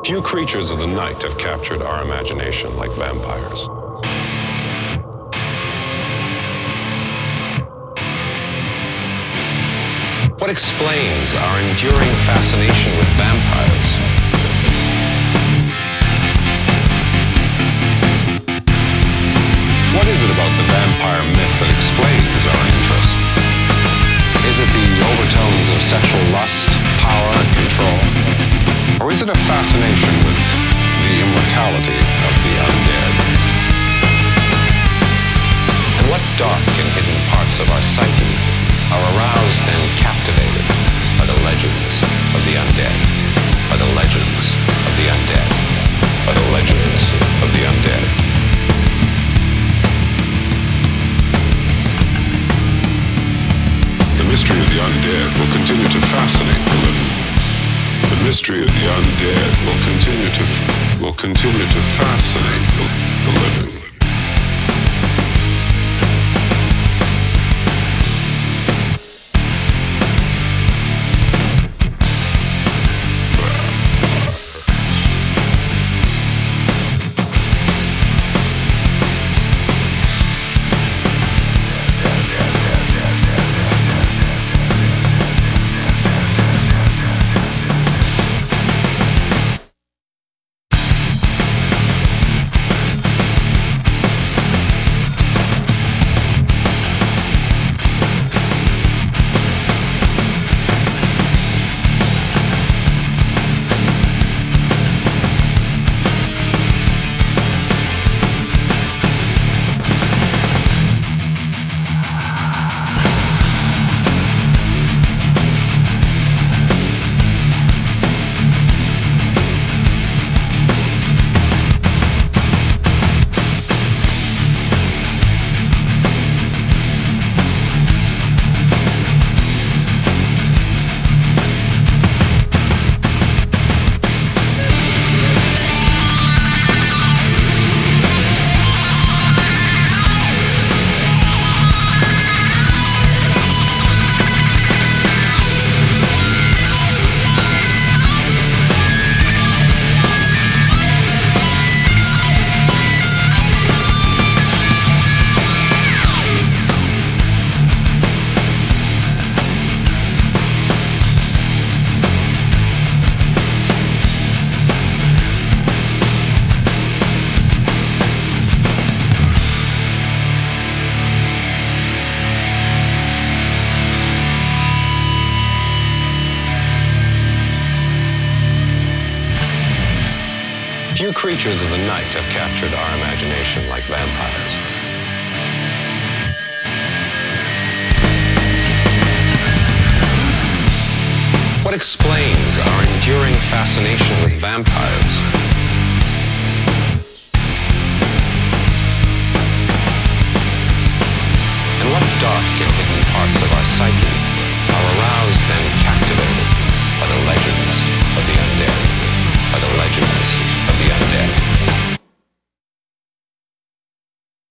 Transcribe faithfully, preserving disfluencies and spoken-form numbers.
Few creatures of the night have captured our imagination like vampires. What explains our enduring fascination with vampires? What is it about the vampire myth that explains our interest? Is it the overtones of sexual lust, power, and control? Or is it a fascination with the immortality of the undead? And what dark and hidden parts of our psyche are aroused and captivated by the legends of the undead, by the legends of the undead, by the legends of the undead? The mystery of the undead will continue to fascinate the living. The mystery of the undead will continue to will continue to fascinate the, the living. Few creatures of the night have captured our imagination like vampires. What explains our enduring fascination with vampires? And what dark and hidden parts of our psyche